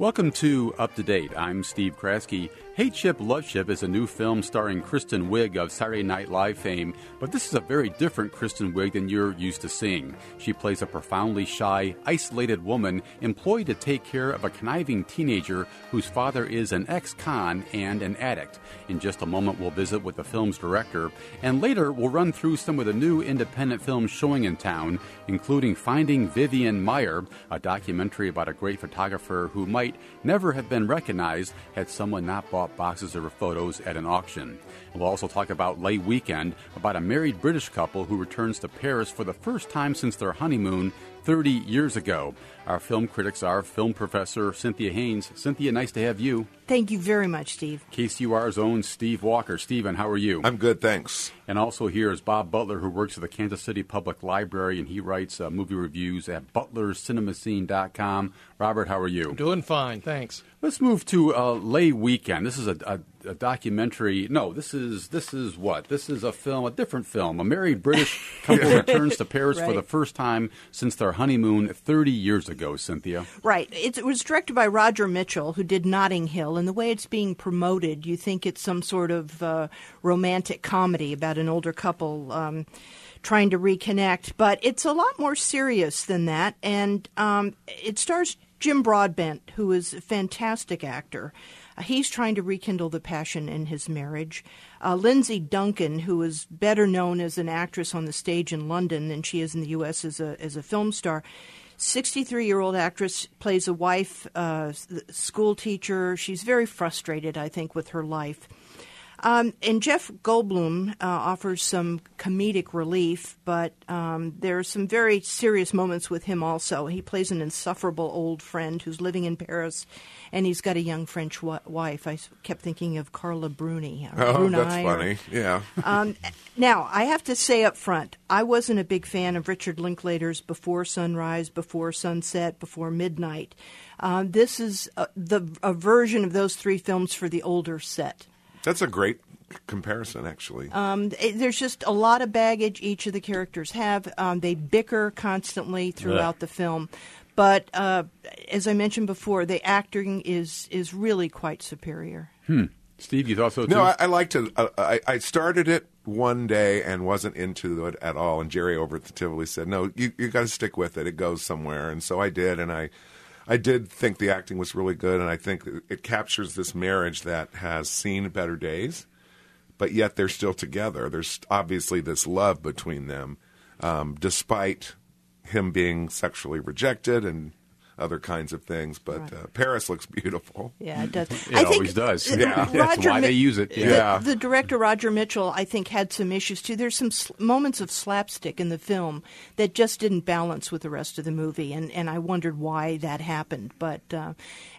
Welcome to Up to Date. I'm Steve Kraske. Hate Ship, Love Ship is a new film starring Kristen Wiig of Saturday Night Live fame, but this is a very different Kristen Wiig than you're used to seeing. She plays a profoundly shy, isolated woman employed to take care of a conniving teenager whose father is an ex-con and an addict. In just a moment, we'll visit with the film's director, and later we'll run through some of the new independent films showing in town, including Finding Vivian Maier, a documentary about a great photographer who might never have been recognized had someone not bought boxes of her photos at an auction. We'll also talk about Lay Weekend, about a married British couple who returns to Paris for the first time since their honeymoon 30 years ago. Our film critics are film professor Cynthia Haynes. Cynthia, nice to have you. Thank you very much, Steve. KCUR's own Steve Walker. Stephen, how are you? I'm good, thanks. And also here is Bob Butler, who works at the Kansas City Public Library, and he writes movie reviews at butlerscinemascene.com. Robert, how are you? Doing fine, thanks. Let's move to Lay Weekend. This is a documentary. No, this is what? This is a film, a different film. A married British couple returns to Paris for the first time since their honeymoon 30 years ago, Cynthia. Right. It was directed by Roger Mitchell, who did Notting Hill, and the way it's being promoted, you think it's some sort of romantic comedy about an older couple trying to reconnect, but it's a lot more serious than that, and it stars Jim Broadbent, who is a fantastic actor. He's trying to rekindle the passion in his marriage. Lindsay Duncan, who is better known as an actress on the stage in London than she is in the U.S. as a film star, 63-year-old actress, plays a wife, school teacher. She's very frustrated, I think, with her life. And Jeff Goldblum offers some comedic relief, but there are some very serious moments with him also. He plays an insufferable old friend who's living in Paris, and he's got a young French wife. I kept thinking of Carla Bruni. That's funny, yeah. Now, I have to say up front, I wasn't a big fan of Richard Linklater's Before Sunrise, Before Sunset, Before Midnight. This is a version of those three films for the older set. That's a great comparison, actually. There's just a lot of baggage each of the characters have. They bicker constantly throughout the film. But as I mentioned before, the acting is really quite superior. Steve, you thought so too? No, I liked it. I started it one day and wasn't into it at all. And Jerry over at the Tivoli said, no, you got to stick with it. It goes somewhere. And so I did, and I did think the acting was really good, and I think it captures this marriage that has seen better days, but yet they're still together. There's obviously this love between them, despite him being sexually rejected and other kinds of things. But Paris looks beautiful. Yeah, it does. It always does. Yeah, that's why they use it. Yeah. The director, Roger Mitchell, I think, had some issues, too. There's some moments of slapstick in the film that just didn't balance with the rest of the movie, and I wondered why that happened. But, Bob,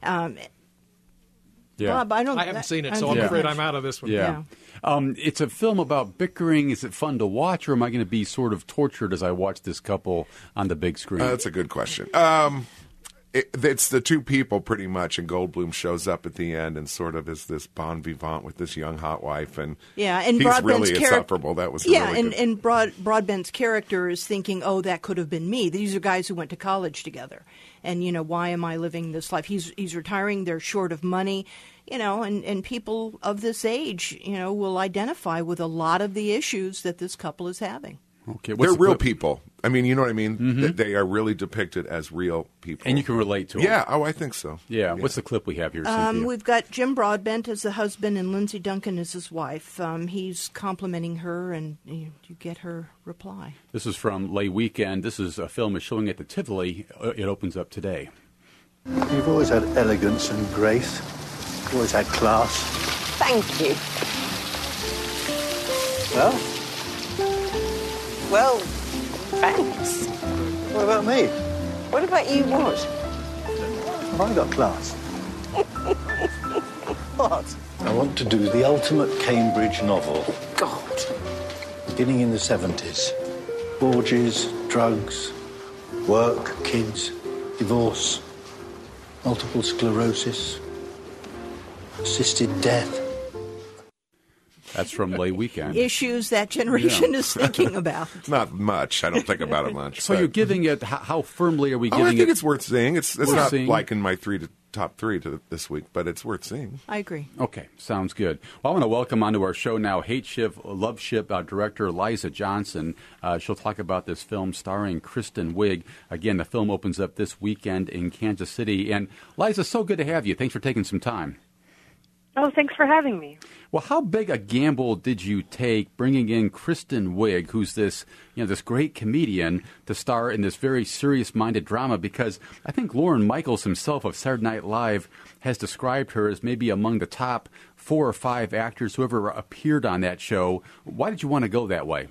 I haven't seen it, so I'm afraid I'm out of this one. Yeah. It's a film about bickering. Is it fun to watch, or am I going to be sort of tortured as I watch this couple on the big screen? That's a good question. It's the two people pretty much, and Goldblum shows up at the end and sort of is this bon vivant with this young hot wife, and and he's really insufferable. That was really good. and Broadbent's character is thinking, oh, that could have been me. These are guys who went to college together, and why am I living this life? He's retiring. They're short of money, and people of this age, will identify with a lot of the issues that this couple is having. Okay, they're real people. I mean, you know what I mean? Mm-hmm. They are really depicted as real people. And you can relate to them. Yeah, I think so. Yeah. What's the clip we have here, Cynthia? We've got Jim Broadbent as the husband and Lindsay Duncan as his wife. He's complimenting her, and you get her reply. This is from Lay Weekend. This is a film is showing at the Tivoli. It opens up today. You've always had elegance and grace. Always had class. Thank you. Well, thanks. What about me? What about you what? Have I got class? What? I want to do the ultimate Cambridge novel. God. Beginning in the 70s. Orgies, drugs, work, kids, divorce, multiple sclerosis, assisted death. That's from Lay Weekend. Issues that generation is thinking about. Not much. I don't think about it much. So you're giving it, how firmly are we giving it? I think it's worth seeing. It's not like in my 3 to top 3 this week, but it's worth seeing. I agree. Okay, sounds good. Well, I want to welcome onto our show now Hate Ship, Love Ship director Liza Johnson. She'll talk about this film starring Kristen Wiig. Again, the film opens up this weekend in Kansas City. And Liza, so good to have you. Thanks for taking some time. Oh, thanks for having me. Well, how big a gamble did you take bringing in Kristen Wiig, who's this great comedian, to star in this very serious-minded drama? Because I think Lorne Michaels himself of Saturday Night Live has described her as maybe among the top 4 or 5 actors who ever appeared on that show. Why did you want to go that way?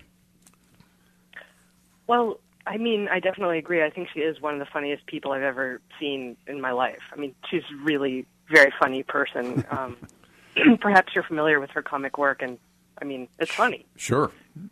Well, I mean, I definitely agree. I think she is one of the funniest people I've ever seen in my life. I mean, she's really very funny person. Perhaps you're familiar with her comic work, and I mean, it's funny. Sure.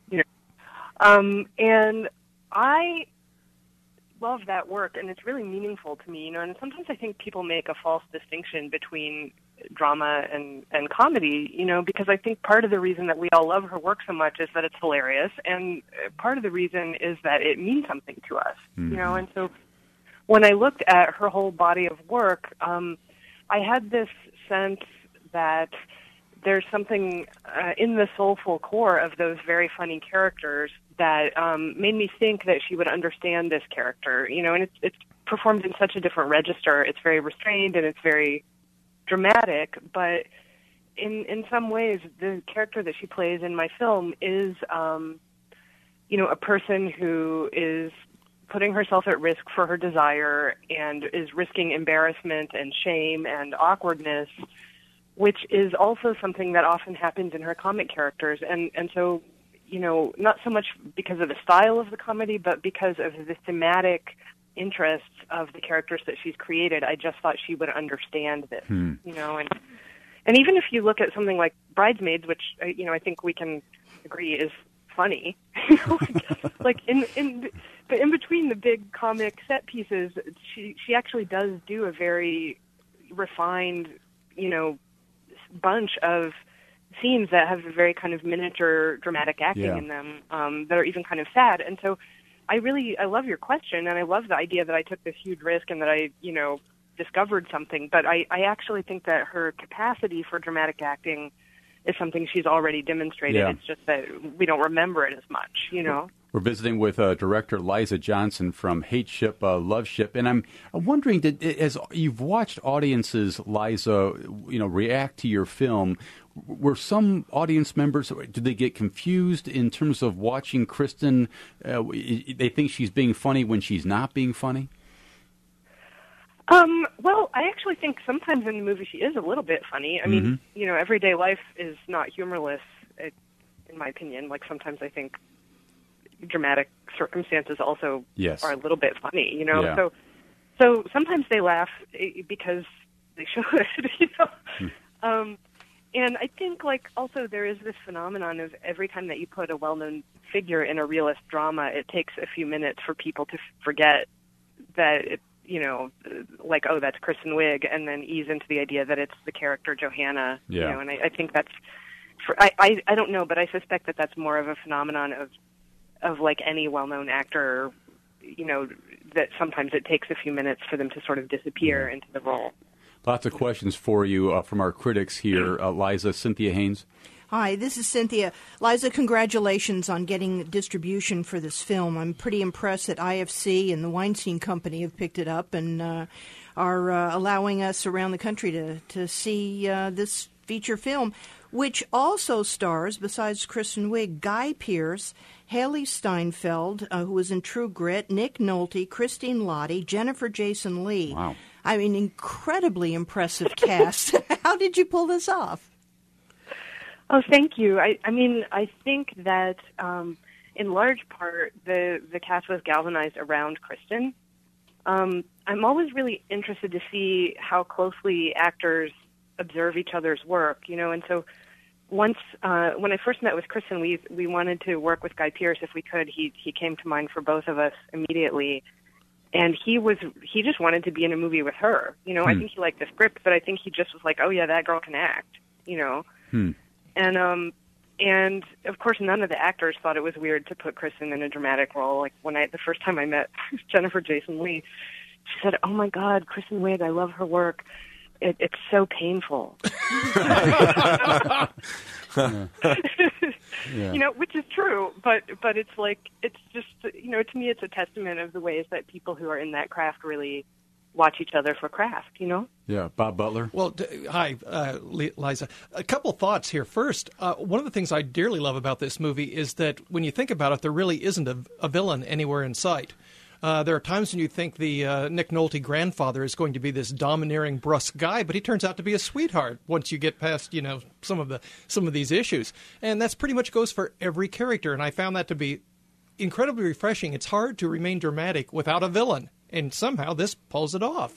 And I love that work, and it's really meaningful to me. And sometimes I think people make a false distinction between drama and comedy, because I think part of the reason that we all love her work so much is that it's hilarious, and part of the reason is that it means something to us, And so when I looked at her whole body of work, I had this sense that there's something in the soulful core of those very funny characters that made me think that she would understand this character, and it's performed in such a different register. It's very restrained and it's very dramatic, but in some ways, the character that she plays in my film is, a person who is putting herself at risk for her desire and is risking embarrassment and shame and awkwardness, which is also something that often happens in her comic characters. And so, not so much because of the style of the comedy, but because of the thematic interests of the characters that she's created, I just thought she would understand this, and even if you look at something like Bridesmaids, which, I think we can agree is funny, like but in between the big comic set pieces, she actually does do a very refined, bunch of scenes that have a very kind of miniature dramatic acting in them, that are even kind of sad. And so I love your question, and I love the idea that I took this huge risk and that I, discovered something. But I actually think that her capacity for dramatic acting is something she's already demonstrated. Yeah. It's just that we don't remember it as much, We're visiting with director Liza Johnson from Hate Ship, Love Ship, and I'm wondering, as you've watched audiences, Liza, react to your film, were some audience members, did they get confused in terms of watching Kristen? They think she's being funny when she's not being funny? Well, I actually think sometimes in the movie she is a little bit funny. I mean, everyday life is not humorless, in my opinion. Like, sometimes I think dramatic circumstances also are a little bit funny, Yeah. So sometimes they laugh because they should, And I think, also there is this phenomenon of every time that you put a well-known figure in a realist drama, it takes a few minutes for people to forget that it, oh, that's Kristen Wiig, and then ease into the idea that it's the character Johanna, and I think that's, I don't know, but I suspect that that's more of a phenomenon of like any well-known actor, that sometimes it takes a few minutes for them to sort of disappear into the role. Lots of questions for you from our critics here. Liza, Cynthia Haynes. Hi, this is Cynthia. Liza, congratulations on getting distribution for this film. I'm pretty impressed that IFC and the Weinstein Company have picked it up and are allowing us around the country to see this feature film, which also stars, besides Kristen Wiig, Guy Pearce, Haley Steinfeld, who was in True Grit, Nick Nolte, Christine Lottie, Jennifer Jason Leigh. Wow. I mean, incredibly impressive cast. How did you pull this off? Oh, thank you. I mean, I think that in large part the cast was galvanized around Kristen. I'm always really interested to see how closely actors observe each other's work, and so once when I first met with Kristen, we wanted to work with Guy Pearce if we could. He came to mind for both of us immediately. And he just wanted to be in a movie with her. I think he liked the script, but I think he just was like, oh yeah, that girl can act, And of course, none of the actors thought it was weird to put Kristen in a dramatic role. Like the first time I met Jennifer Jason Leigh, she said, "Oh my God, Kristen Wiig, I love her work. It's so painful." Yeah. You know, which is true, but it's like, it's just, you know, to me it's a testament of the ways that people who are in that craft really watch each other for craft, you know? Yeah, Bob Butler. Well, hi, Liza. A couple thoughts here. First, one of the things I dearly love about this movie is that when you think about it, there really isn't a villain anywhere in sight. There are times when you think the Nick Nolte grandfather is going to be this domineering, brusque guy, but he turns out to be a sweetheart once you get past, you know, some of these issues. And that's pretty much goes for every character, and I found that to be incredibly refreshing. It's hard to remain dramatic without a villain, and somehow this pulls it off.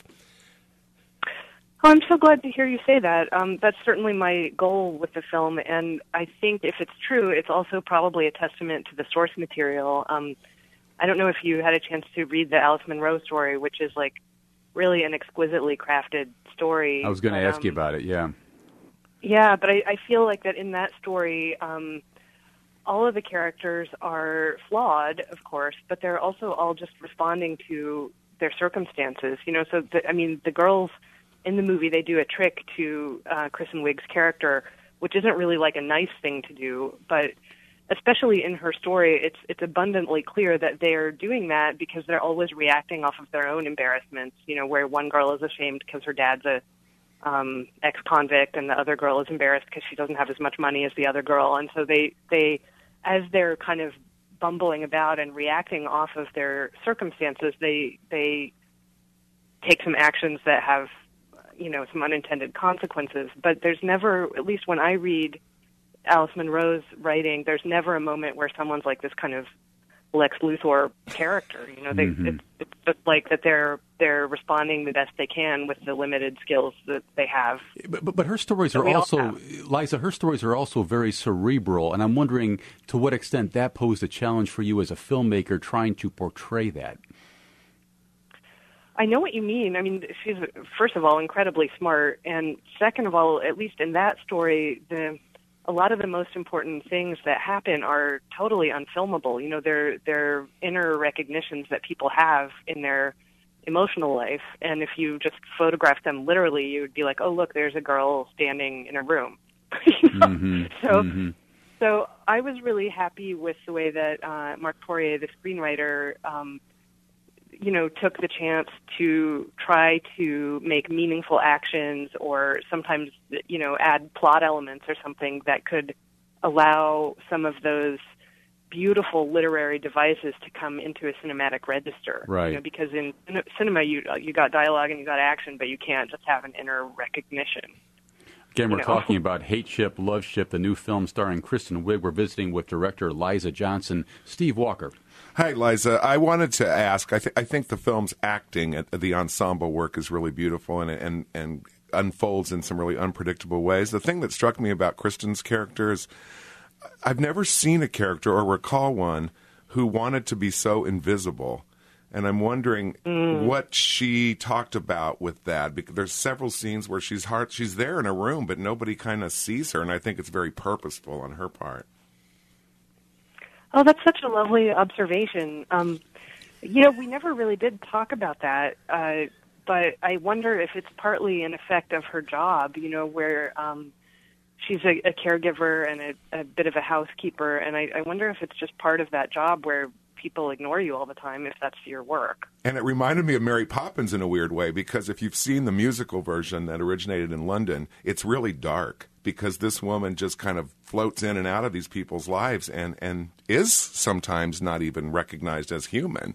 Oh, I'm so glad to hear you say that. That's certainly my goal with the film, and I think if it's true, it's also probably a testament to the source material. I don't know if you had a chance to read the Alice Munro story, which is like really an exquisitely crafted story. I was going to ask you about it, yeah. Yeah, but I feel like that in that story, all of the characters are flawed, of course, but they're also all just responding to their circumstances. You know, so the girls in the movie, they do a trick to Kristen Wiig's character, which isn't really like a nice thing to do, but especially in her story, it's abundantly clear that they're doing that because they're always reacting off of their own embarrassments. You know, where one girl is ashamed because her dad's a ex-convict, and the other girl is embarrassed because she doesn't have as much money as the other girl. And so they, as they're kind of bumbling about and reacting off of their circumstances, they take some actions that have, you know, some unintended consequences. But there's never, at least when I read Alice Munro's writing, there's never a moment where someone's like this kind of Lex Luthor character. You know, it's just like that they're responding the best they can with the limited skills that they have. But her stories are also, Liza, her stories are also very cerebral, and I'm wondering to what extent that posed a challenge for you as a filmmaker trying to portray that. I know what you mean. I mean, she's, first of all, incredibly smart, and second of all, at least in that story, a lot of the most important things that happen are totally unfilmable. You know, they're inner recognitions that people have in their emotional life, and if you just photograph them literally, you would be like, oh, look, there's a girl standing in a room. You know? So I was really happy with the way that Marc Poirier, the screenwriter, you know, took the chance to try to make meaningful actions, or sometimes, you know, add plot elements or something that could allow some of those beautiful literary devices to come into a cinematic register. Right. You know, because in cinema, you got dialogue and you got action, but you can't just have an inner recognition. Again, we're talking about Hate Ship, Love Ship, the new film starring Kristen Wiig. We're visiting with director Liza Johnson. Steve Walker. Hi, Liza. I wanted to ask, I think the film's acting, the ensemble work is really beautiful and unfolds in some really unpredictable ways. The thing that struck me about Kristen's character is I've never seen a character or recall one who wanted to be so invisible. And I'm wondering what she talked about with that, because there's several scenes where she's there in a room, but nobody kind of sees her, and I think it's very purposeful on her part. Oh, that's such a lovely observation. You know, we never really did talk about that, but I wonder if it's partly an effect of her job, you know, where she's a caregiver and a bit of a housekeeper, and I wonder if it's just part of that job where people ignore you all the time if that's your work. And it reminded me of Mary Poppins in a weird way, because if you've seen the musical version that originated in London, it's really dark, because this woman just kind of floats in and out of these people's lives and is sometimes not even recognized as human.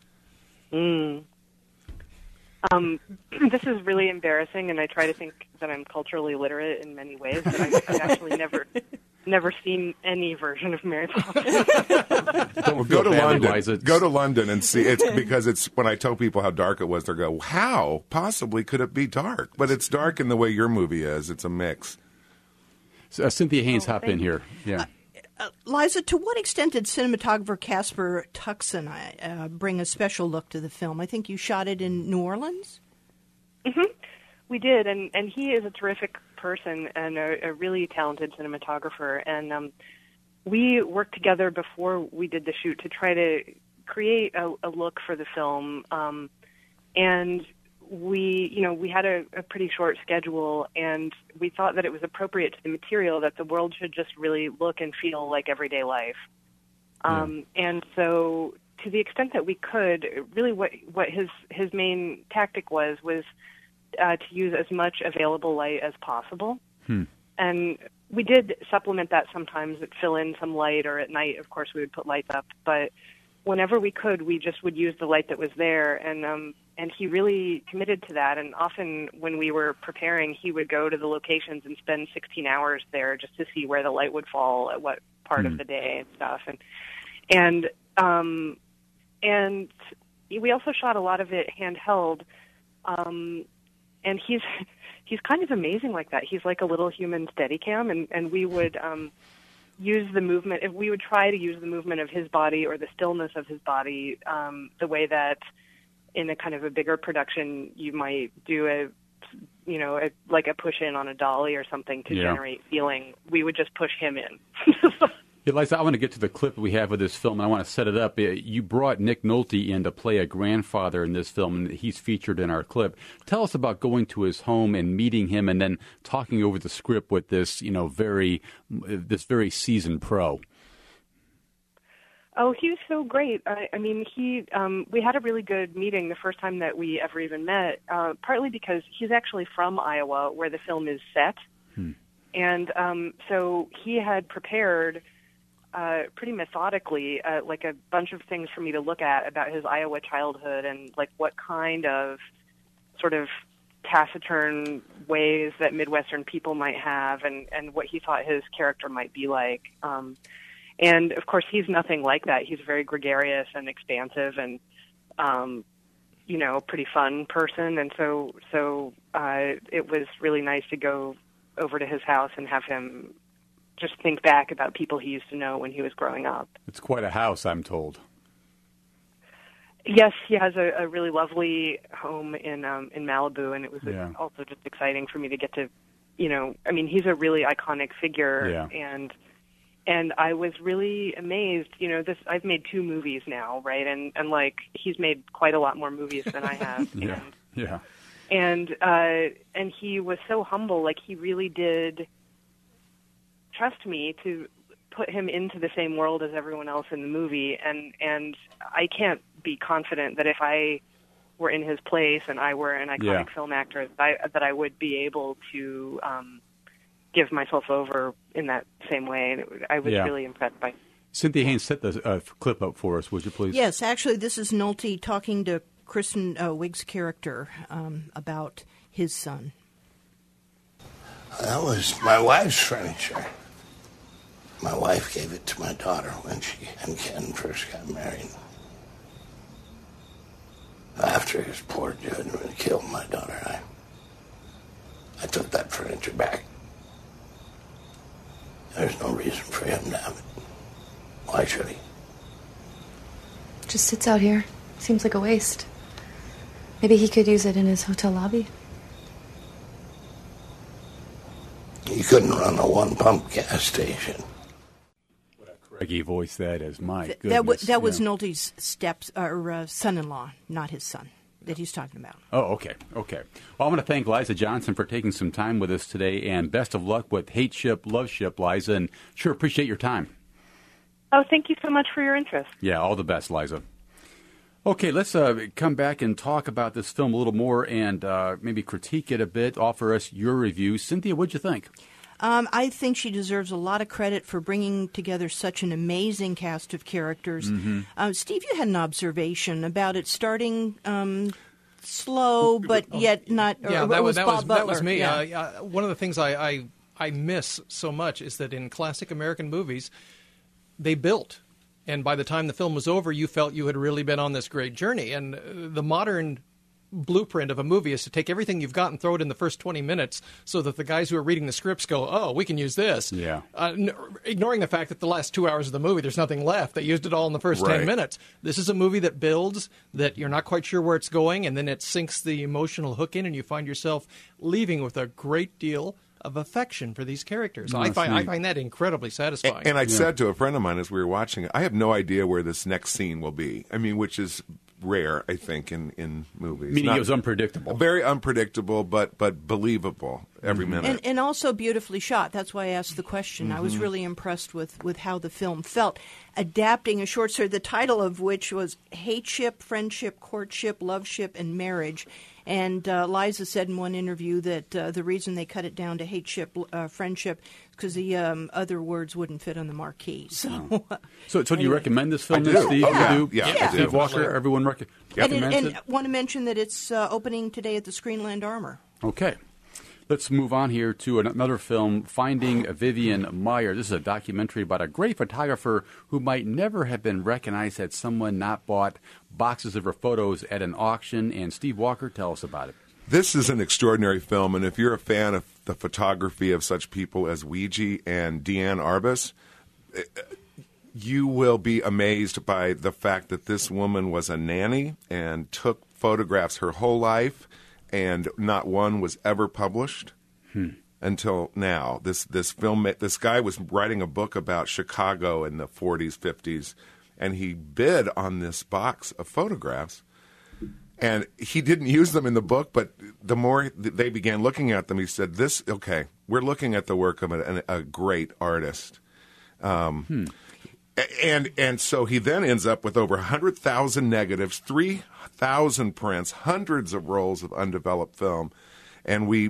This is really embarrassing, and I try to think that I'm culturally literate in many ways, but I've actually never seen any version of Mary Poppins. Go to London. Go to London and see. It's because it's when I tell people how dark it was, they go, "How possibly could it be dark?" But it's dark in the way your movie is. It's a mix. So, Cynthia Haynes, hop in here. Yeah. Liza, to what extent did cinematographer Casper Tuxen bring a special look to the film? I think you shot it in New Orleans? We did, and he is a terrific person and a really talented cinematographer. And we worked together before we did the shoot to try to create a look for the film And we had a pretty short schedule, and we thought that it was appropriate to the material that the world should just really look and feel like everyday life. And so, to the extent that we could, really what his main tactic was to use as much available light as possible. And we did supplement that sometimes, fill in some light, or at night, of course, we would put lights up. But whenever we could, we just would use the light that was there, and he really committed to that. And often when we were preparing, he would go to the locations and spend 16 hours there just to see where the light would fall at what part of the day and stuff. And we also shot a lot of it handheld. And he's kind of amazing like that. He's like a little human Steadicam, and we would use the movement. If we would try to use the movement of his body or the stillness of his body, the way that in a kind of a bigger production you might do like a push in on a dolly or something to generate feeling. We would just push him in. Liza, I want to get to the clip we have of this film, and I want to set it up. You brought Nick Nolte in to play a grandfather in this film, and he's featured in our clip. Tell us about going to his home and meeting him, and then talking over the script with this, very seasoned pro. Oh, he was so great. We had a really good meeting the first time that we ever even met, partly because he's actually from Iowa, where the film is set. And so he had prepared pretty methodically, like a bunch of things for me to look at about his Iowa childhood and like what kind of sort of taciturn ways that Midwestern people might have and what he thought his character might be like. And of course, he's nothing like that. He's a very gregarious and expansive and, pretty fun person. And so it was really nice to go over to his house and have him just think back about people he used to know when he was growing up. It's quite a house, I'm told. Yes, he has a really lovely home in Malibu, and it was also just exciting for me to get to, he's a really iconic figure, and I was really amazed. I've made 2 movies now, right? And he's made quite a lot more movies than I have. And he was so humble. Like, he really did trust me to put him into the same world as everyone else in the movie. And I can't be confident that if I were in his place and I were an iconic film actor, that I would be able to give myself over in that same way. And I was really impressed by it. Cynthia Haynes, set the clip up for us, would you please? Yes, actually, this is Nolte talking to Kristen Wiig's character about his son. That was my wife's furniture. My wife gave it to my daughter when she and Ken first got married. After his poor judgment killed my daughter, I took that furniture back. There's no reason for him to have it. Why should he? Just sits out here. Seems like a waste. Maybe he could use it in his hotel lobby. You couldn't run a one-pump gas station. What a craggy voice that is, my goodness. That was Nolte's son-in-law, not his son, that he's talking about. Oh, okay. Well, I want to thank Liza Johnson for taking some time with us today, and best of luck with Hate Ship, Love Ship, Liza, and sure appreciate your time. Oh, thank you so much for your interest. Yeah, all the best, Liza. Okay, let's come back and talk about this film a little more and maybe critique it a bit, offer us your review. Cynthia, what'd you think? I think she deserves a lot of credit for bringing together such an amazing cast of characters. Mm-hmm. Steve, you had an observation about it starting slow, but yet not. Yeah, that was me. Yeah. One of the things I miss so much is that in classic American movies, they built. And by the time the film was over, you felt you had really been on this great journey. And the modern blueprint of a movie is to take everything you've got and throw it in the first 20 minutes so that the guys who are reading the scripts go, oh, we can use this. Yeah. Ignoring the fact that the last 2 hours of the movie, there's nothing left. They used it all in the first 10 minutes. This is a movie that builds, that you're not quite sure where it's going, and then it sinks the emotional hook in, and you find yourself leaving with a great deal of affection for these characters. I find that incredibly satisfying. And I said to a friend of mine as we were watching it, I have no idea where this next scene will be. I mean, which is rare, I think, in movies. Meaning it was unpredictable. Very unpredictable, but believable every minute. And also beautifully shot. That's why I asked the question. I was really impressed with how the film felt. Adapting a short story, the title of which was Hate Ship, Friendship, Courtship, Love Ship, and Marriage. And Liza said in one interview that the reason they cut it down to Hate Ship, Friendship, because the other words wouldn't fit on the marquee. So, so do you recommend this film, I do. Steve? Yeah. You do? Yeah, I do. Steve Walker, everyone recommends and it? want to mention that it's opening today at the Screenland Armour. Okay. Let's move on here to another film, Finding Vivian Maier. This is a documentary about a great photographer who might never have been recognized had someone not bought boxes of her photos at an auction. And Steve Walker, tell us about it. This is an extraordinary film, and if you're a fan of the photography of such people as Weegee and Diane Arbus, you will be amazed by the fact that this woman was a nanny and took photographs her whole life, and not one was ever published until now. This guy was writing a book about Chicago in the 40s, 50s, and he bid on this box of photographs. And he didn't use them in the book, but the more they began looking at them, he said, we're looking at the work of a great artist. And so he then ends up with over 100,000 negatives, 3,000 prints, hundreds of rolls of undeveloped film. And we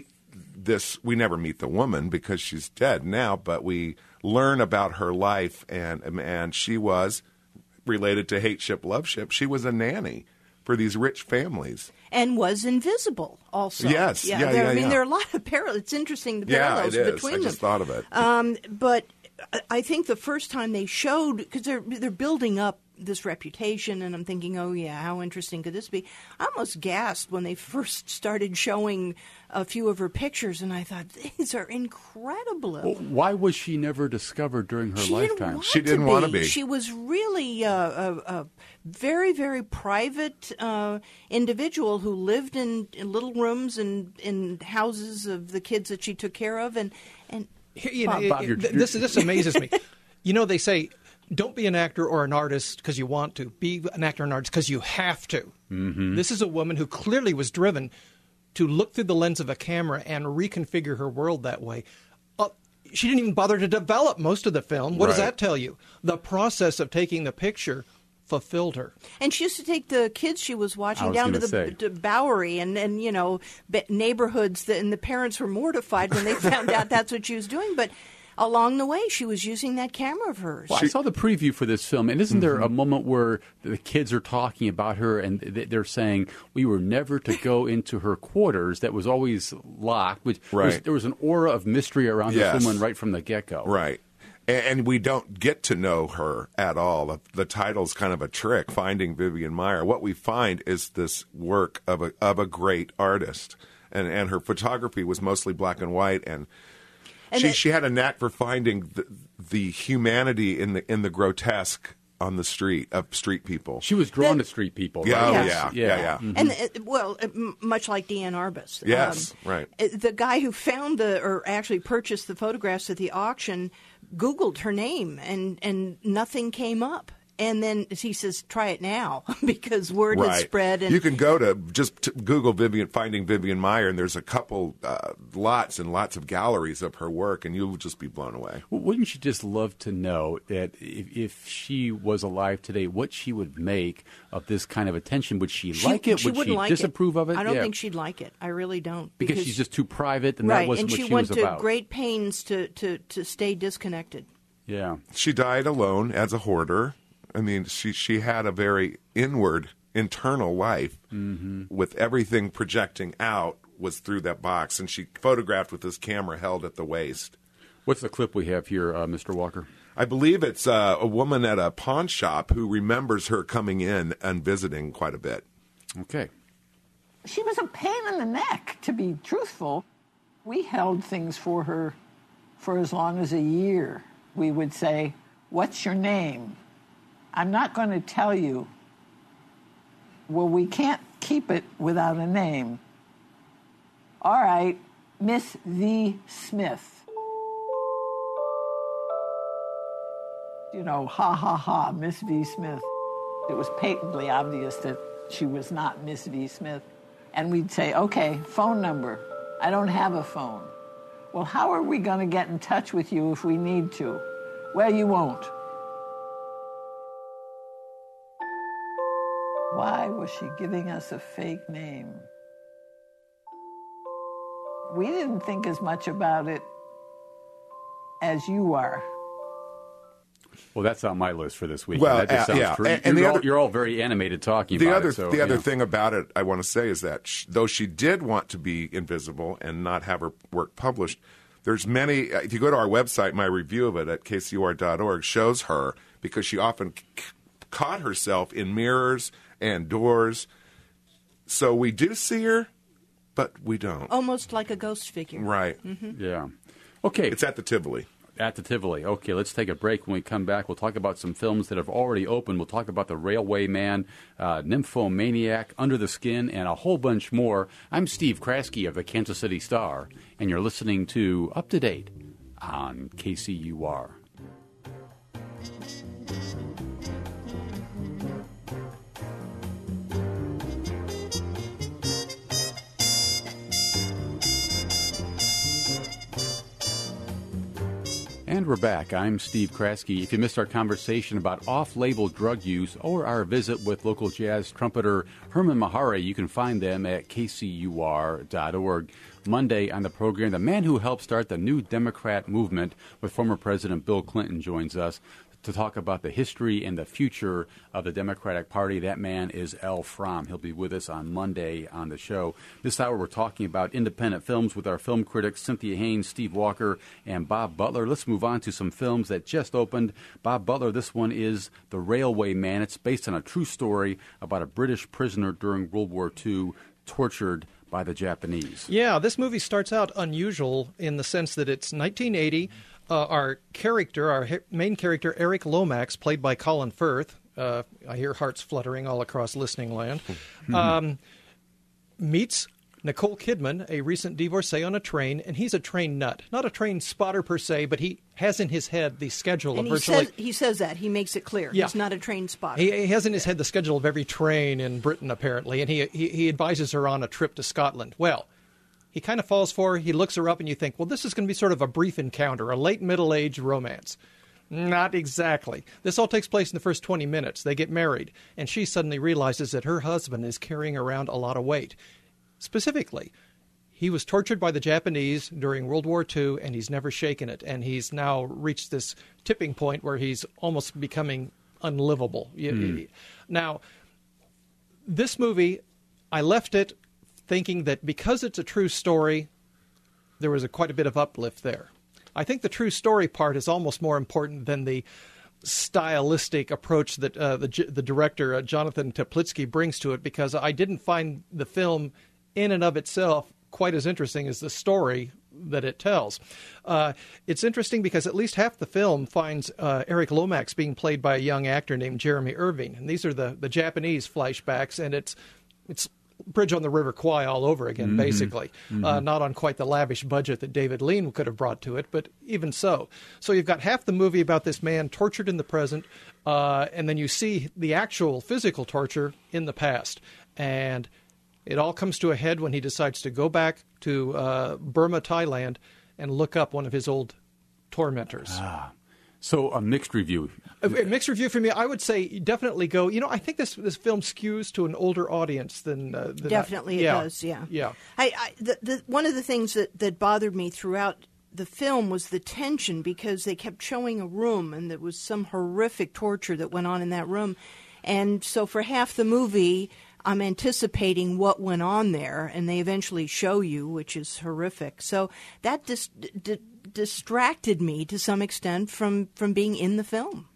never meet the woman because she's dead now, but we learn about her life. And she was related to Hate Ship, Love Ship. She was a nanny for these rich families. And was invisible also. Yes. I mean, there are a lot of parallels. It's interesting, the parallels between them. I just thought of it. But I think the first time they showed, because they're building up this reputation, and I'm thinking, oh yeah, how interesting could this be? I almost gasped when they first started showing a few of her pictures, and I thought, these are incredible. Well, why was she never discovered during her lifetime? She didn't want to be. She was really a very, very private individual who lived in little rooms and in houses of the kids that she took care of, and Bob, this amazes me. They say, don't be an actor or an artist because you want to. Be an actor or an artist because you have to. Mm-hmm. This is a woman who clearly was driven to look through the lens of a camera and reconfigure her world that way. She didn't even bother to develop most of the film. What does that tell you? The process of taking the picture fulfilled her. And she used to take the kids she was watching down to the Bowery and neighborhoods, and the parents were mortified when they found out that's what she was doing. But along the way, she was using that camera of hers. Well, I saw the preview for this film, and isn't there a moment where the kids are talking about her, and they're saying, we were never to go into her quarters that was always locked. There was an aura of mystery around this woman right from the get-go. Right. And we don't get to know her at all. The title's kind of a trick, Finding Vivian Maier. What we find is this work of a great artist. And her photography was mostly black and white, and she had a knack for finding the humanity in the grotesque on the street of street people. She was drawn to street people. Right? Yeah. Mm-hmm. And much like Diane Arbus. Yes, right. The guy who found or actually purchased the photographs at the auction Googled her name, and nothing came up. And then he says, try it now, because word has spread. And you can go to Google Finding Vivian Maier, and there's a couple, lots and lots of galleries of her work, and you'll just be blown away. Well, wouldn't you just love to know that if she was alive today, what she would make of this kind of attention? Would she like it? Would she disapprove of it? I don't think she'd like it. I really don't. Because she's just too private, and that wasn't what she was about. And she went to great pains to stay disconnected. Yeah. She died alone as a hoarder. I mean, she had a very internal life with everything projecting out was through that box, and she photographed with this camera held at the waist. What's the clip we have here, Mr. Walker? I believe it's a woman at a pawn shop who remembers her coming in and visiting quite a bit. Okay. She was a pain in the neck, to be truthful. We held things for her for as long as a year. We would say, "What's your name?" "I'm not going to tell you." "Well, we can't keep it without a name." "All right, Miss V. Smith." Ha, ha, ha, Miss V. Smith. It was patently obvious that she was not Miss V. Smith. And we'd say, okay, phone number. I don't have a phone. Well, how are we going to get in touch with you if we need to? Well, you won't. Why was she giving us a fake name? We didn't think as much about it as you are. Well, that's on my list for this week. Well, that just sounds yeah. true. And You're all very animated talking about it. So, the other thing about it I want to say is that though she did want to be invisible and not have her work published, there's many, if you go to our website, my review of it at kcur.org shows her, because she often caught herself in mirrors and doors. So we do see her, but we don't. Almost like a ghost figure. Right. Mm-hmm. Yeah. Okay. It's at the Tivoli. At the Tivoli. Okay, let's take a break. When we come back, we'll talk about some films that have already opened. We'll talk about The Railway Man, Nymphomaniac, Under the Skin, and a whole bunch more. I'm Steve Kraske of the Kansas City Star, and you're listening to Up to Date on KCUR. And we're back. I'm Steve Kraske. If you missed our conversation about off-label drug use or our visit with local jazz trumpeter Herman Mahare, you can find them at kcur.org. Monday on the program, the man who helped start the New Democrat movement with former President Bill Clinton joins us to talk about the history and the future of the Democratic Party. That man is L. Fromm. He'll be with us on Monday on the show. This hour we're talking about independent films with our film critics Cynthia Haynes, Steve Walker, and Bob Butler. Let's move on to some films that just opened. Bob Butler, this one is The Railway Man. It's based on a true story about a British prisoner during World War II tortured by the Japanese. Yeah, this movie starts out unusual in the sense that it's 1980. Our main character, Eric Lomax, played by Colin Firth, I hear hearts fluttering all across listening land, meets Nicole Kidman, a recent divorcee, on a train, and he's a train nut. Not a train spotter per se, but he has in his head the schedule and of virtually... he says that. He makes it clear. Yeah. He's not a train spotter. He has in his head the schedule of every train in Britain, apparently, and he advises her on a trip to Scotland. Well, he kind of falls for her. He looks her up, and you think, well, this is going to be sort of a brief encounter, a late middle-age romance. Not exactly. This all takes place in the first 20 minutes. They get married, and she suddenly realizes that her husband is carrying around a lot of weight. Specifically, he was tortured by the Japanese during World War II, and he's never shaken it. And he's now reached this tipping point where he's almost becoming unlivable. Now, this movie, I left it thinking that because it's a true story, there was quite a bit of uplift there. I think the true story part is almost more important than the stylistic approach that the director, Jonathan Teplitsky, brings to it, because I didn't find the film in and of itself quite as interesting as the story that it tells. It's interesting because at least half the film finds Eric Lomax being played by a young actor named Jeremy Irving. And these are the Japanese flashbacks, and it's Bridge on the River Kwai all over again, basically. Not on quite the lavish budget that David Lean could have brought to it, but even so. So you've got half the movie about this man tortured in the present, and then you see the actual physical torture in the past. And it all comes to a head when he decides to go back to Burma, Thailand, and look up one of his old tormentors. So a mixed review. A mixed review for me. I would say definitely go. I think this film skews to an older audience than definitely it does. Yeah. One of the things that bothered me throughout the film was the tension, because they kept showing a room and there was some horrific torture that went on in that room, and so for half the movie I'm anticipating what went on there, and they eventually show you, which is horrific. So that distracted me to some extent from being in the film.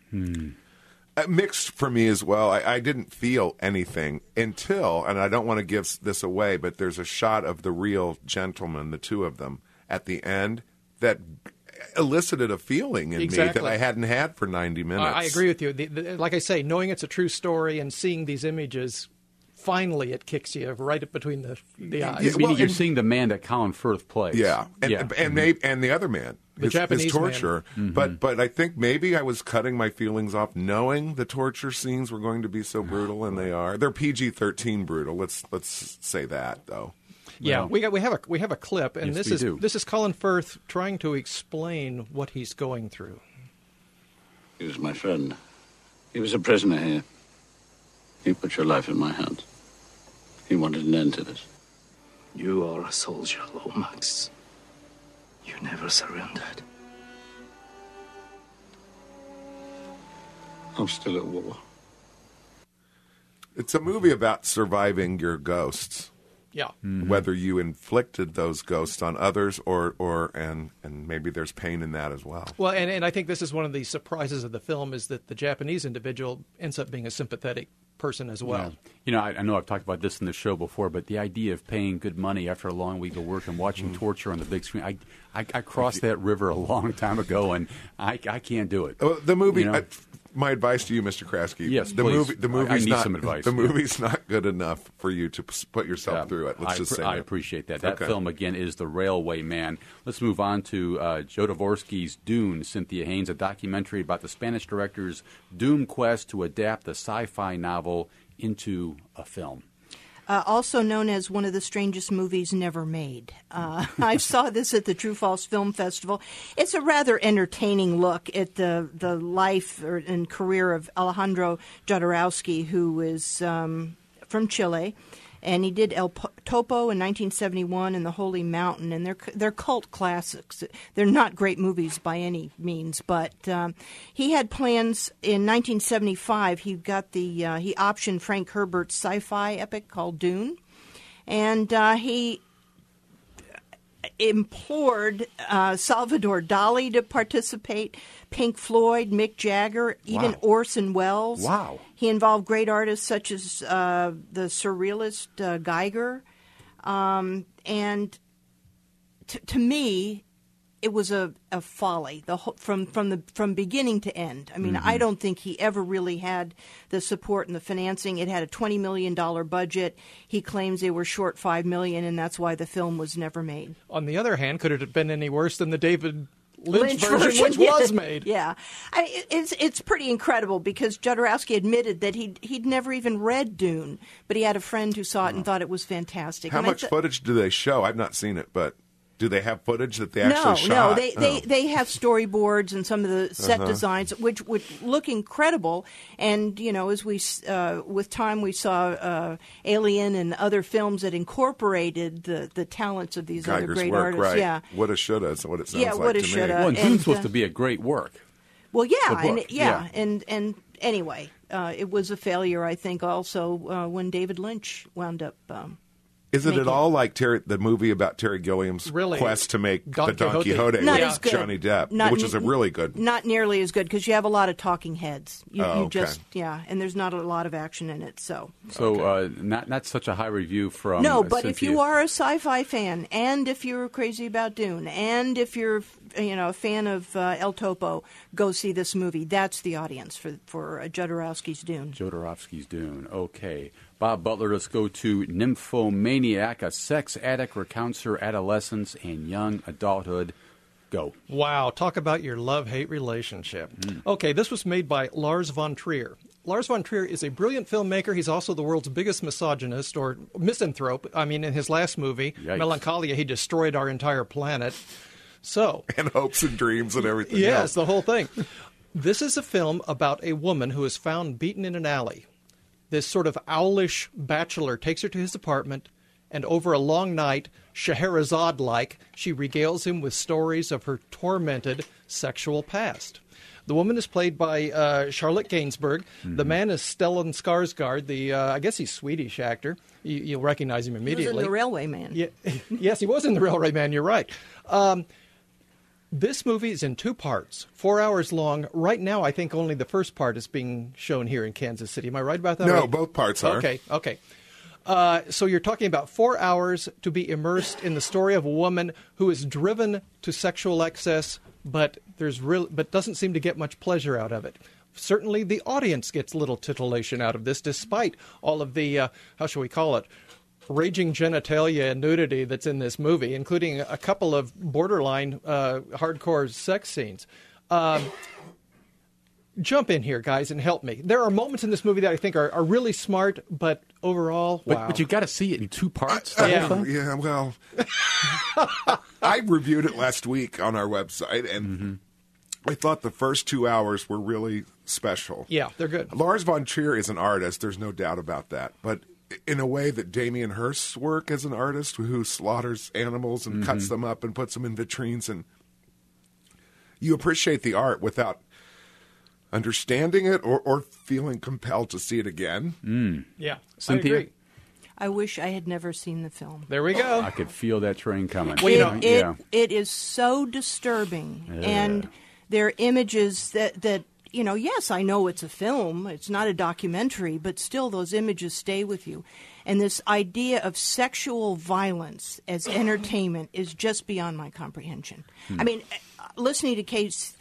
Mixed for me as well. I didn't feel anything until, and I don't want to give this away, but there's a shot of the real gentlemen, the two of them, at the end that elicited a feeling in me that I hadn't had for 90 minutes. I agree with you. Like I say, knowing it's a true story and seeing these images, finally it kicks you right up between the eyes. Meaning you're seeing the man that Colin Firth plays. Yeah. And the other man, Japanese torture. man. But I think maybe I was cutting my feelings off knowing the torture scenes were going to be so brutal, and they are. They're PG-13 brutal. Let's say that though. Yeah, we have a clip, and Yes, this is Colin Firth trying to explain what he's going through. He was my friend. He was a prisoner here. He put your life in my hands. He wanted an end to this. You are a soldier, Lomax. You never surrendered. I'm still at war. It's a movie about surviving your ghosts. Yeah. Whether you inflicted those ghosts on others and maybe there's pain in that as well. Well, and I think this is one of the surprises of the film is that the Japanese individual ends up being a sympathetic person as well. Yeah. You know, I know I've talked about this in the show before, but the idea of paying good money after a long week of work and watching torture on the big screen, I crossed that river a long time ago, and I can't do it. The movie. You know? My advice to you, Mr. Kraske. Yes, the please. movie's I need not, some advice. The movie's not good enough for you to put yourself through it. Let's just say I that. appreciate that. That Okay. film, again, is The Railway Man. Let's move on to Jodorowsky's Dune, Cynthia Haynes, a documentary about the Spanish director's doomed quest to adapt the sci-fi novel into a film. Also known as one of the strangest movies never made. I saw this at the True False Film Festival. It's a rather entertaining look at the life and career of Alejandro Jodorowsky, who is from Chile. And he did El Topo in 1971 and The Holy Mountain, and they're cult classics. They're not great movies by any means, but he had plans in 1975. He optioned Frank Herbert's sci-fi epic called Dune, and he implored Salvador Dali to participate, Pink Floyd, Mick Jagger, even Orson Welles. Wow. He involved great artists such as the surrealist Geiger. And to me, it was a folly from beginning to end. I mean, I don't think he ever really had the support and the financing. It had a $20 million budget. He claims they were short $5 million, and that's why the film was never made. On the other hand, could it have been any worse than the David Lynch version, which was made? Yeah, it's pretty incredible because Jodorowsky admitted that he'd never even read Dune, but he had a friend who saw it and thought it was fantastic. How much footage do they show? I've not seen it, but do they have footage that they actually shot? No, they have storyboards and some of the set designs, which would look incredible. And as we with time we saw Alien and other films that incorporated the talents of these Geiger's other great work, artists. right? Yeah, Woulda, shoulda is what it sounds like woulda, to me. shoulda. Well, and Dune's supposed to be a great work. Well, yeah, The book, and anyway, it was a failure. I think also when David Lynch wound up. Is it at all like the movie about Terry Gilliam's Really? quest to make Don the Don Quixote. Quixote Not with as good. Johnny Depp, Not- which is a really good. Not nearly as good because you have a lot of talking heads. You okay. and there's not a lot of action in it. So not such a high review from no, but if Cynthia. you are a sci-fi fan, and if you're crazy about Dune, and if you're a fan of El Topo, go see this movie. That's the audience for Jodorowsky's Dune. Jodorowsky's Dune. Okay. Bob Butler, let's go to Nymphomaniac. A sex addict recounts her adolescence and young adulthood. Go. Wow, talk about your love-hate relationship. Okay, this was made by Lars von Trier. Lars von Trier is a brilliant filmmaker. He's also the world's biggest misogynist or misanthrope. I mean, in his last movie, Yikes. Melancholia, he destroyed our entire planet. So, And hopes and dreams and everything. yes, else. the whole thing. This is a film about a woman who is found beaten in an alley. This sort of owlish bachelor takes her to his apartment, and over a long night, Scheherazade-like, she regales him with stories of her tormented sexual past. The woman is played by Charlotte Gainsbourg. The man is Stellan Skarsgård, I guess he's Swedish actor. You'll recognize him immediately. He was in The Railway Man. Yeah, yes, he was in The Railway Man, you're right. This movie is in 2 parts, 4 hours long. Right now, I think only the first part is being shown here in Kansas City. Am I right about that? No, Right? both parts are. Okay. So you're talking about 4 hours to be immersed in the story of a woman who is driven to sexual excess, but doesn't seem to get much pleasure out of it. Certainly, the audience gets little titillation out of this, despite all of the how shall we call it? raging genitalia and nudity that's in this movie, including a couple of borderline hardcore sex scenes. Jump in here, guys, and help me. There are moments in this movie that I think are really smart, but overall, wow. But you got to see it in two parts. Yeah, well, I reviewed it last week on our website, and I thought the first 2 hours were really special. Yeah, they're good. Lars von Trier is an artist, there's no doubt about that. But in a way that Damien Hirst's work as an artist, who slaughters animals and cuts them up and puts them in vitrines, and you appreciate the art without understanding it or feeling compelled to see it again. Yeah, Cynthia? I agree. I wish I had never seen the film. There we go. I could feel that train coming. Well, It is so disturbing, and there are images that yes, I know it's a film, it's not a documentary, but still those images stay with you. And this idea of sexual violence as entertainment is just beyond my comprehension. I mean, listening to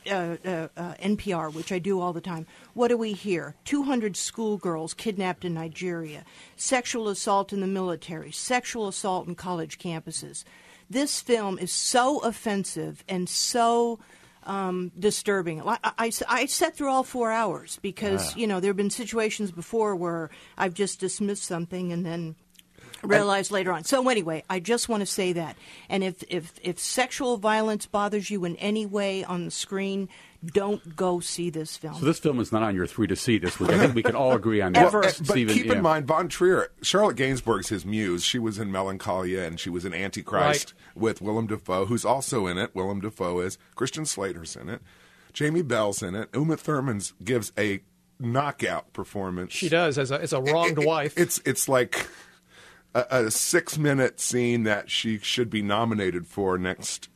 NPR, which I do all the time, what do we hear? 200 schoolgirls kidnapped in Nigeria, sexual assault in the military, sexual assault in college campuses. This film is so offensive and so disturbing. I sat through all 4 hours because, there have been situations before where I've just dismissed something and then realized later on. So anyway, I just want to say that. And if sexual violence bothers you in any way on the screen, don't go see this film. So this film is not on your 3 to see this week. I think we can all agree on that. But Stephen, keep in mind, Von Trier, Charlotte Gainsbourg's his muse. She was in Melancholia, and she was in Antichrist with Willem Dafoe, who's also in it. Willem Dafoe is. Christian Slater's in it. Jamie Bell's in it. Uma Thurman gives a knockout performance. She does, as a wronged wife. It's like a 6-minute scene that she should be nominated for next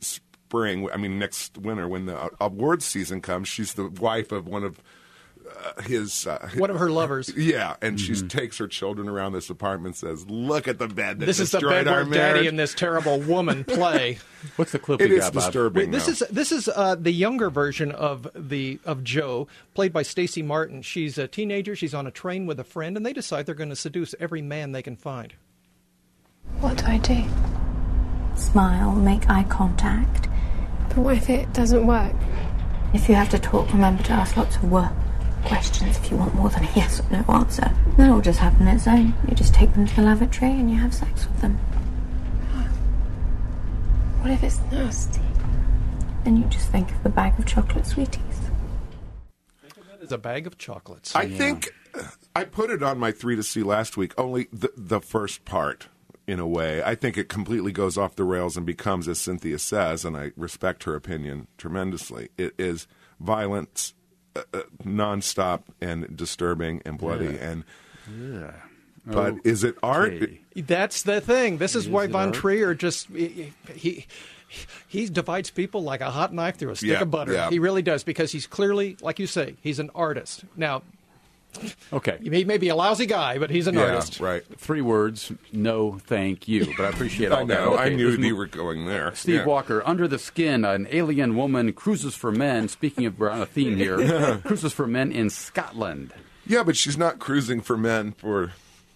winter when the awards season comes. She's the wife of one of one of her lovers. Yeah, and she takes her children around this apartment and says, "Look at the bed that this is the destroyed bed our where marriage." Daddy and this terrible woman play. What's the clip It we is got, Bob? disturbing. This is the younger version of Jo, played by Stacey Martin. She's a teenager. She's on a train with a friend, and they decide they're going to seduce every man they can find. What do I do? Smile, make eye contact. But what if it doesn't work? If you have to talk, remember to ask lots of questions if you want more than a yes or no answer. Then it'll just happen on its own. You just take them to the lavatory and you have sex with them. What if it's nasty? Then you just think of the bag of chocolate sweeties. Think of it as a bag of chocolates. I think I put it on my 3 to see last week, only the first part. In a way, I think it completely goes off the rails and becomes, as Cynthia says, and I respect her opinion tremendously, it is violence, nonstop and disturbing and bloody. But is it art? That's the thing. This is why Von art? Trier just he divides people like a hot knife through a stick of butter. Yeah. He really does, because he's clearly, like you say, he's an artist. Now, Okay. he may be a lousy guy, but he's an artist. Right. 3 words, no thank you. But I appreciate all I know. that. Okay, I knew let's you move- were going there. Steve Yeah. Walker, Under the Skin, an alien woman cruises for men. Speaking of, we're on a theme here, cruises for men in Scotland. Yeah, but she's not cruising for men for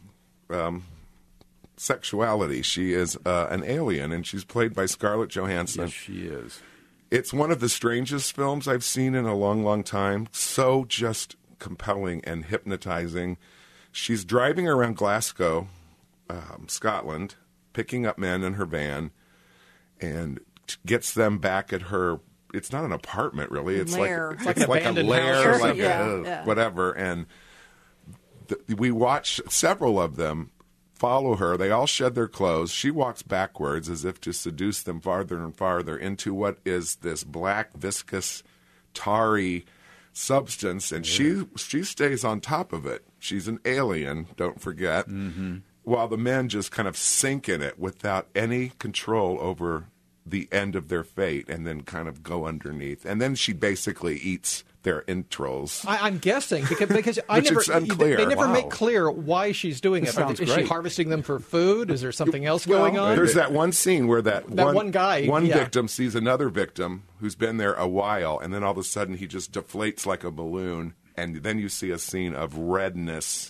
sexuality. She is an alien, and she's played by Scarlett Johansson. Yes, she is. It's one of the strangest films I've seen in a long, long time. So just compelling and hypnotizing. She's driving around Glasgow, Scotland, picking up men in her van, and gets them back at her. It's not an apartment, really. It's Lair. like Like it's an like a abandoned lair, house or like something. whatever. And we watch several of them follow her. They all shed their clothes. She walks backwards as if to seduce them farther and farther into what is this black, viscous, tarry substance, and she stays on top of it. She's an alien, don't forget, while the men just kind of sink in it without any control over the end of their fate, and then kind of go underneath. And then she basically eats their entrails. I'm guessing because I Which never. is unclear. They never Wow. make clear why she's doing it. sounds Is she great. harvesting them for food? Is there something else going on? There's that one scene where that one guy, yeah. victim sees another victim who's been there a while, and then all of a sudden he just deflates like a balloon, and then you see a scene of redness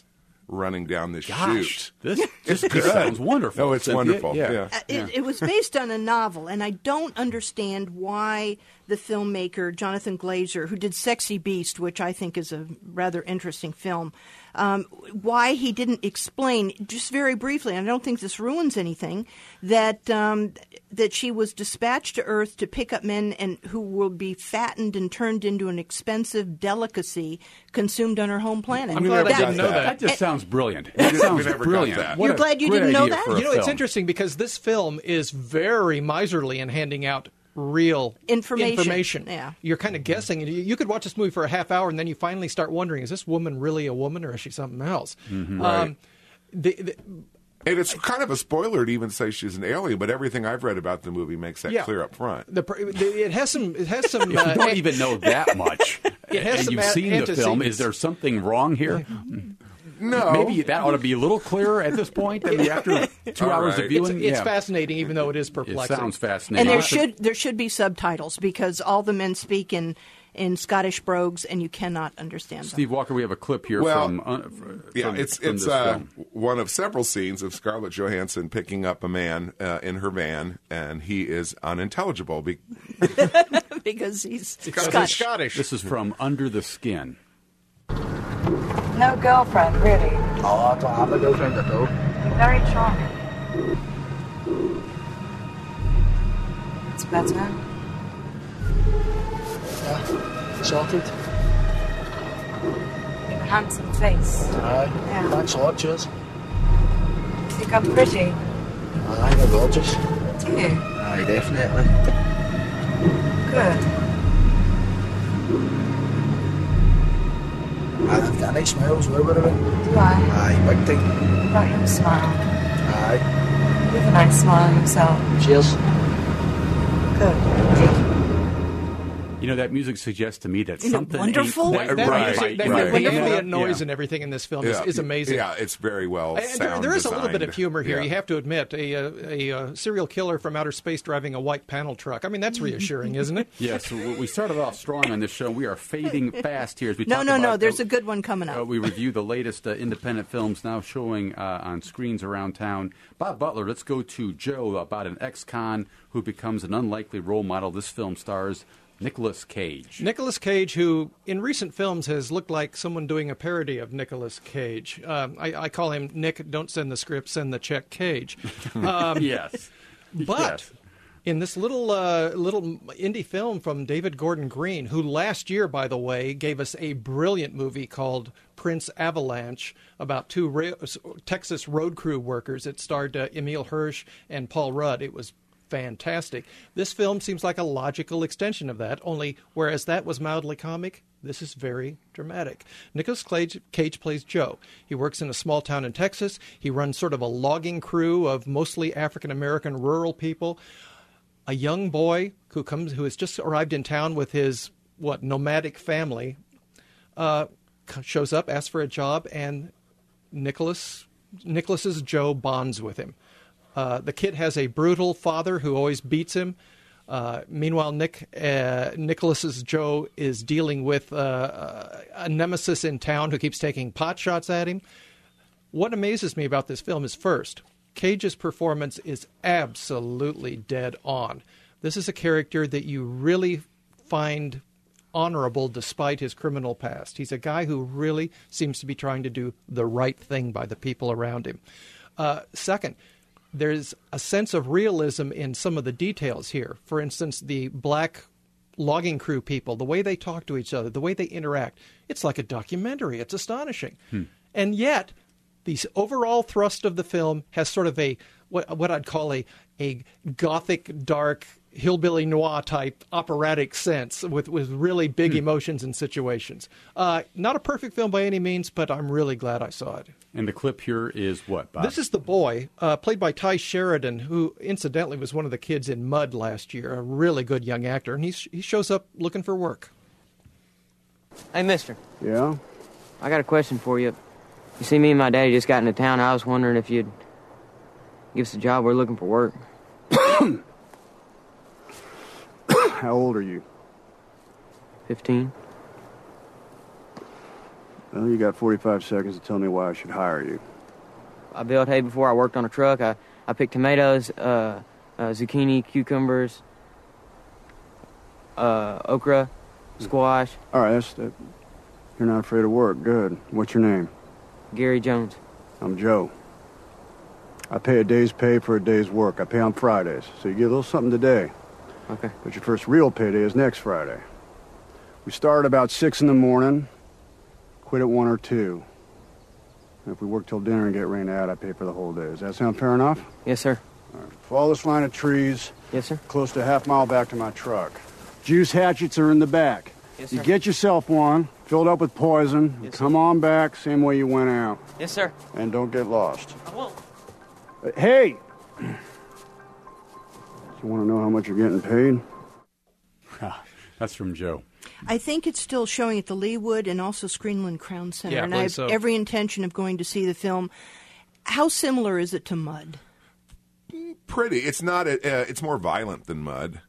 running down this Gosh, chute. This good. sounds wonderful. No, it's Cynthia. wonderful. Yeah. It was based on a novel, and I don't understand why the filmmaker, Jonathan Glazer, who did Sexy Beast, which I think is a rather interesting film, why he didn't explain, just very briefly, and I don't think this ruins anything, that that she was dispatched to Earth to pick up men and who will be fattened and turned into an expensive delicacy consumed on her home planet. I'm glad I didn't know That just sounds brilliant. That sounds never got brilliant. that. What You're a glad you great didn't know idea that? for a You know, it's film. interesting because this film is very miserly in handing out real Information. Yeah. You're kind of guessing. You could watch this movie for a half hour and then you finally start wondering, is this woman really a woman or is she something else? Right. And it's kind of a spoiler to even say she's an alien, but everything I've read about the movie makes that clear up front. It has some. If you don't even know that much, It has and some you've seen the antecedents. film, is there something wrong here? No. Maybe that ought to be a little clearer at this point. I mean, after 2 All hours right. of viewing, It's fascinating, even though it is It perplexing. sounds fascinating. And there should be subtitles because all the men speak in Scottish brogues, and you cannot understand them. Steve Walker, we have a clip here from it's this film. one of several scenes of Scarlett Johansson picking up a man in her van, and he is unintelligible. Because he's Scottish. This is from Under the Skin. No girlfriend, really. Oh, I don't have a girlfriend at all. You're very charming. It's better. Yeah, sorted. You have a handsome face. Aye. Yeah. Thanks a lot, cheers. Think I'm pretty. Aye, you're gorgeous. Do you? Aye, definitely. Good. Aye, you've got a nice smile as well, by the way. Do I? Aye, big time. What about your smile? Aye. You have a nice smile yourself. Cheers. Good. You know, that music suggests to me that Isn't it something wonderful? ain't That quite music, right. that Right. the Yeah. ambient noise Yeah. and everything in this film Yeah. is amazing. Yeah, it's very well And there is a little bit of humor here, Yeah. you have to admit. A serial killer from outer space driving a white panel truck. I mean, that's reassuring, isn't it? Yes, we started off strong on this show. We are fading fast here as we No, talk no, no. about, There's a good one coming up. we review the latest independent films now showing on screens around town. Bob Butler, let's go to Joe, about an ex-con who becomes an unlikely role model. This film stars Nicolas Cage. Nicolas Cage, who in recent films has looked like someone doing a parody of Nicolas Cage. I call him Nick, don't send the script, send the check Cage. Yes. But Yes. in this little indie film from David Gordon Green, who last year, by the way, gave us a brilliant movie called Prince Avalanche about two Texas road crew workers. It starred Emile Hirsch and Paul Rudd. It was fantastic. This film seems like a logical extension of that, only whereas that was mildly comic, this is very dramatic. Nicolas Cage plays Joe. He works in a small town in Texas. He runs sort of a logging crew of mostly African-American rural people. A young boy who has just arrived in town with his, nomadic family, shows up, asks for a job, and Nicholas's Joe bonds with him. The kid has a brutal father who always beats him. Meanwhile, Nicholas's Joe is dealing with a nemesis in town who keeps taking pot shots at him. What amazes me about this film is, first, Cage's performance is absolutely dead on. This is a character that you really find honorable despite his criminal past. He's a guy who really seems to be trying to do the right thing by the people around him. Second, there's a sense of realism in some of the details here. For instance, the black logging crew people, the way they talk to each other, the way they interact, it's like a documentary. It's astonishing. And yet, the overall thrust of the film has sort of what I'd call a gothic, dark, hillbilly noir type operatic sense with really big emotions and situations. Not a perfect film by any means, but I'm really glad I saw it. And the clip here is what, Bob? This is the boy, played by Ty Sheridan, who incidentally was one of the kids in Mud last year, a really good young actor, and he shows up looking for work. Hey, mister. Yeah? I got a question for you. You see, me and my daddy just got into town. I was wondering if you'd give us a job. We're looking for work. How old are you? 15. Well, you got 45 seconds to tell me why I should hire you. I baled hay before. I worked on a truck. I picked tomatoes, zucchini, cucumbers, okra, squash. All right, that. You're not afraid of work. Good. What's your name? Gary Jones. I'm Joe. I pay a day's pay for a day's work. I pay on Fridays, so you get a little something today. Okay. But your first real payday is next Friday. We start about 6 in the morning, quit at 1 or 2. And if we work till dinner and get rained out, I pay for the whole day. Does that sound fair enough? Yes, sir. All right. Follow this line of trees. Yes, sir. Close to a half mile back to my truck. Juice hatchets are in the back. Yes, you sir. get yourself one, filled up with poison. Yes, come on back, same way you went out. Yes, sir. And don't get lost. I won't. Hey! You want to know how much you're getting paid? That's from Joe. I think it's still showing at the Leawood and also Screenland Crown Center. Yeah, I and I have believe so. every intention of going to see the film. How similar is it to Mud? Pretty. It's not. It's more violent than Mud.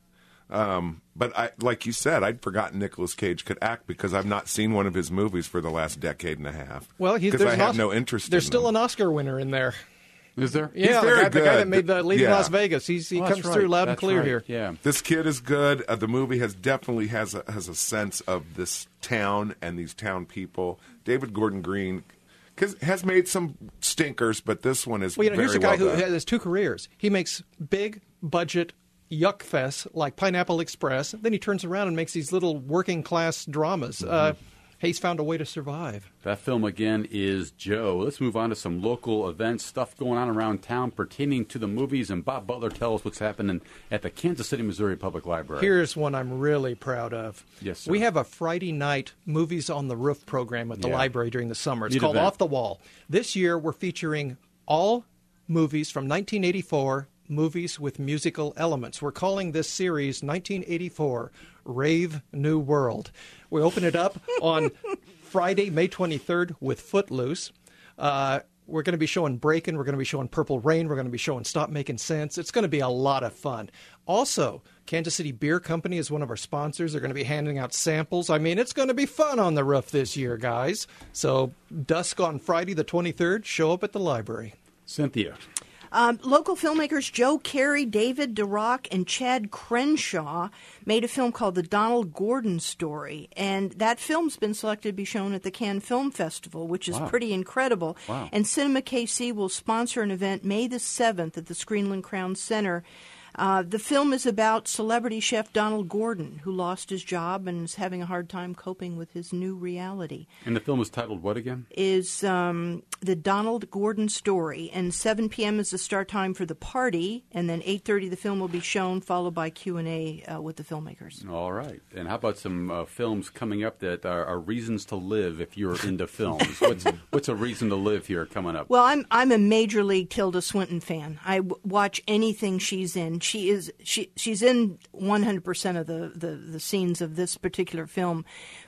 But like you said, I'd forgotten Nicolas Cage could act because I've not seen one of his movies for the last decade and a half. Well, because I have no interest. There's in still them. an Oscar winner in there. Is there? Yeah, very the guy that good. made the Leaving Yeah. Las Vegas. He comes through loud and clear here. Yeah. This kid is good. The movie definitely has a sense of this town and these town people. David Gordon Green has made some stinkers, but this one is Well, you know, very here's a guy well who done. has 2 careers. He makes big budget yuck fests like Pineapple Express. Then he turns around and makes these little working class dramas. He's found a way to survive. That film, again, is Joe. Let's move on to some local events, stuff going on around town pertaining to the movies. And Bob Butler, tell us what's happening at the Kansas City, Missouri Public Library. Here's one I'm really proud of. Yes, sir. We have a Friday night Movies on the Roof program at the library during the summer. It's Neat called event. Off the Wall. This year, we're featuring all movies from 1984, movies with musical elements. We're calling this series 1984 Rave New World. We open it up on Friday, May 23rd with Footloose. We're going to be showing Breakin'. We're going to be showing Purple Rain. We're going to be showing Stop Making Sense. It's going to be a lot of fun. Also, Kansas City Beer Company is one of our sponsors. They're going to be handing out samples. I mean, it's going to be fun on the roof this year, guys. So, dusk on Friday the 23rd, show up at the library. Cynthia. Local filmmakers Joe Carey, David DeRock, and Chad Crenshaw made a film called The Donald Gordon Story. And that film's been selected to be shown at the Cannes Film Festival, which is pretty incredible. Wow. And Cinema KC will sponsor an event May the 7th at the Screenland Crown Center. The film is about celebrity chef Donald Gordon, who lost his job and is having a hard time coping with his new reality. And the film is titled what again? Is The Donald Gordon Story. And 7 p.m. is the start time for the party. And then 8:30 the film will be shown, followed by Q&A with the filmmakers. All right. And how about some films coming up that are reasons to live if you're into films? What's a reason to live here coming up? Well, I'm a Major League Tilda Swinton fan. I watch anything she's in. She's in 100% of the scenes of this particular film,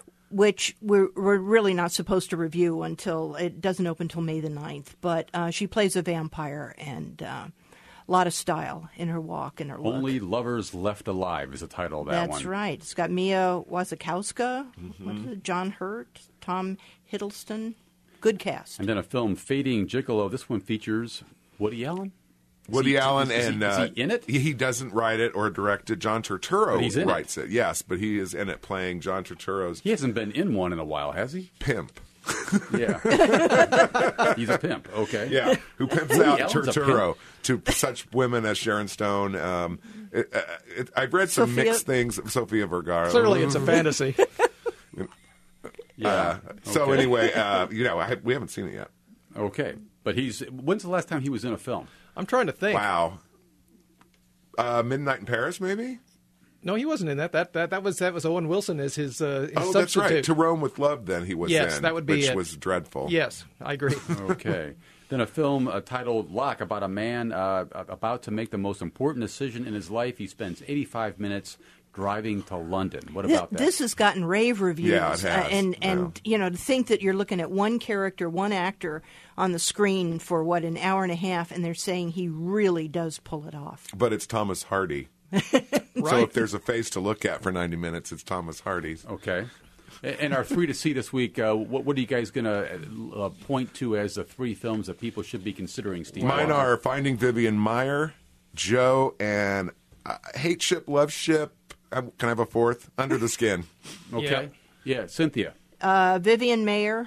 which we're really not supposed to review until it doesn't open until May the 9th. But she plays a vampire, and a lot of style in her walk and her look. Only Lovers Left Alive is the title of that one. That's right. It's got Mia Wasikowska, what is it, John Hurt, Tom Hiddleston. Good cast. And then a film, Fading Gigolo. This one features Woody Allen. Woody Allen is he in it? He doesn't write it or direct it. John Turturro But he's in writes it. Yes, but he is in it playing John Turturro's He hasn't been in one in a while, has he? pimp. Yeah. He's a pimp, okay. Yeah, who pimps Woody out Allen's a Turturro to such women as Sharon Stone. I've read some Sophia- mixed things. Sofia Vergara. Clearly, it's a fantasy. So okay. anyway, we haven't seen it yet. Okay. But when's the last time he was in a film? I'm trying to think. Wow. Midnight in Paris, maybe? No, he wasn't in that. That was Owen Wilson as his substitute. Oh, that's right. To Rome with Love, then he was Yes, in. that would be which it. was dreadful. Yes, I agree. Okay. Then a film titled Locke about a man about to make the most important decision in his life. He spends 85 minutes driving to London. What about that? This has gotten rave reviews. Yeah, it has. And to think that you're looking at one character, one actor on the screen for, an hour and a half, and they're saying he really does pull it off. But it's Thomas Hardy. So if there's a face to look at for 90 minutes, it's Thomas Hardy's. Okay. And our 3 to see this week, what are you guys going to point to as the 3 films that people should be considering, Steve? Mine are Finding Vivian Meyer, Joe, and Hate Ship, Love Ship. Can I have a fourth? Under the Skin. Okay. Yeah, Cynthia. Vivian Meyer.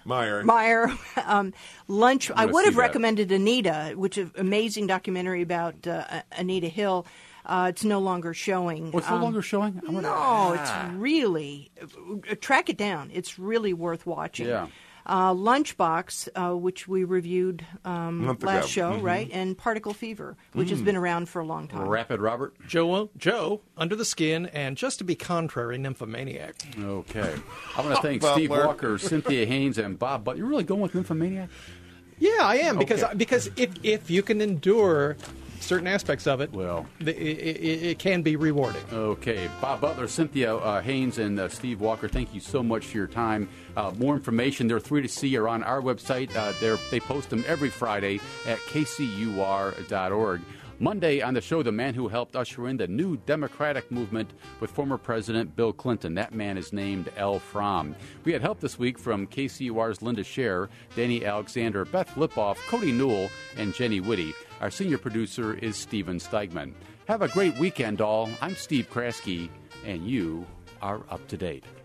Lunch. I would have recommended Anita, which is an amazing documentary about Anita Hill. It's no longer showing. What's no longer showing? It's really track it down. It's really worth watching. Yeah. Lunchbox, which we reviewed last show, right? And Particle Fever, which has been around for a long time. Rapid Robert. Joe, Under the Skin, and just to be contrary, Nymphomaniac. Okay. I want to thank Steve Walker, Cynthia Haynes, and Bob Butler. You're really going with Nymphomaniac? Yeah, I am, because if you can endure certain aspects of it, well, it can be rewarding. Okay. Bob Butler, Cynthia Haynes, and Steve Walker, thank you so much for your time. More information, there are 3 to see, are on our website. They post them every Friday at kcur.org. Monday on the show, the man who helped usher in the new Democratic movement with former President Bill Clinton. That man is named L. Fromm. We had help this week from KCUR's Linda Scher, Danny Alexander, Beth Lipoff, Cody Newell, and Jenny Whitty. Our senior producer is Steven Steigman. Have a great weekend, all. I'm Steve Kraske, and you are up to date.